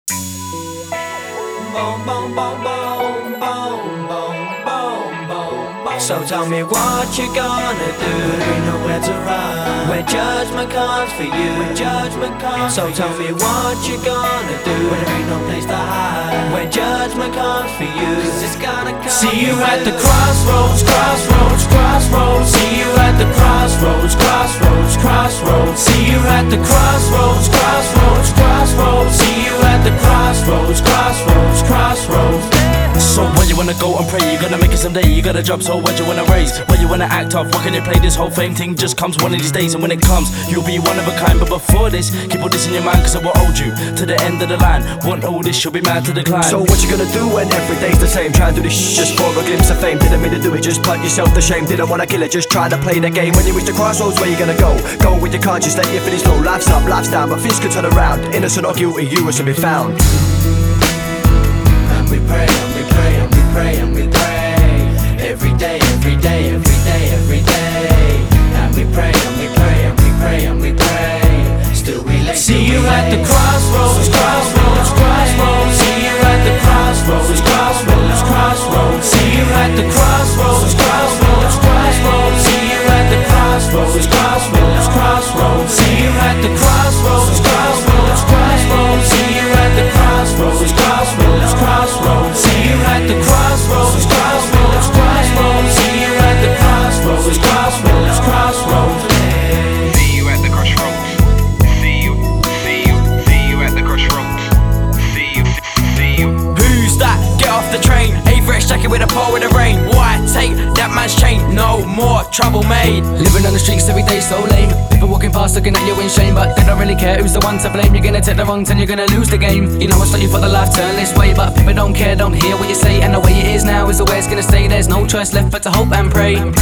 Boom, boom, boom, boom, boom, boom, boom, boom, boom. So tell me what you gonna do. There ain't nowhere to run when judgment comes for you. When judgment comes. So tell me what you gonna do. There ain't no place to hide when judgment comes for you. 'Cause it's gonna come. See you at the crossroads, crossroads, crossroads. See you at the crossroads, crossroads, crossroads. See you at the crossroads, crossroads, crossroads. See you at the crossroads, crossroads, crossroads. So where you wanna go and pray, you gotta make it someday. You gotta drop, so where you wanna raise, where you wanna act off. What can you play? This whole fame thing just comes one of these days. And when it comes, you'll be one of a kind. But before this, keep all this in your mind, 'cause I will hold you to the end of the line. Want all this, you'll be mad to decline. So what you gonna do when every day's the same? Try and do this just for a glimpse of fame. Didn't mean to do it, just put yourself to shame. Didn't wanna kill it, just try to play the game. When you reach the crossroads, where you gonna go? Go with your conscience, let your feelings flow. Life's up, life's down, but things can turn around. Innocent or guilty, you will soon be found. And we pray, and we pray, and we pray, and we pray. Every day, every day, every day, every day. And we pray, and we pray, and we pray, and we pray. Still we lay. See you at the crossroads, crossroads, crossroads. See you at the crossroads, crossroads, crossroads. See you at the crossroads, crossroads, crossroads. See you at the crossroads, crossroads, crossroads. See you at the crossroads, crossroads, crossroads. See you at the crossroads, crossroads, crossroads. See you at the crossroads, crossroads, crossroads. See you at the crossroads, crossroads, crossroads. See you at the crossroads. See you at the crossroads. See you. Who's that? Get off the train. A-fresh jacket with a pole in the rain. Why take that man's chain? No more trouble made. Living on the streets every day so lame. People walking past looking at you in shame, but they don't really care who's the one to blame. You're gonna take the wrong turn, you're gonna lose the game. You know it's not you for the life, turn this way, but people don't care, don't hear what you say. And the way it is now is the way it's gonna stay. There's no choice left but to hope and pray. And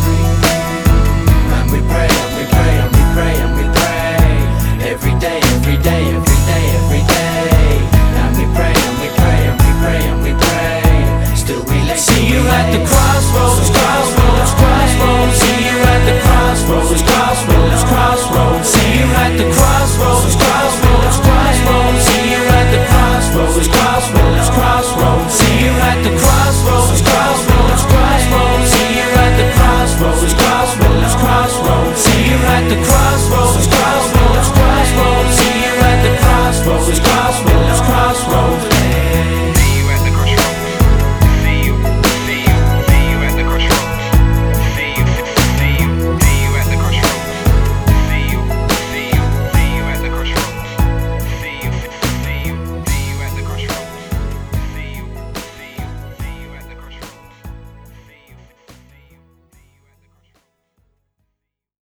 we pray, and we pray, and we pray, and we pray. Every day, every day, every day, every day. And we pray, and we pray, and we pray, and we pray. Still we lay. See you at the crossroads, crossroads, crossroads. See you at the crossroads, crossroads, crossroads. See you at the crossroads, crossroads, crossroads. See you at the crossroads, crossroads, crossroads. See you at the crossroads, crossroads, crossroads. See you at the crossroads, crossroads, crossroads. See you at the crossroads, crossroads, crossroads. See you at the crossroads, crossroads, crossroads.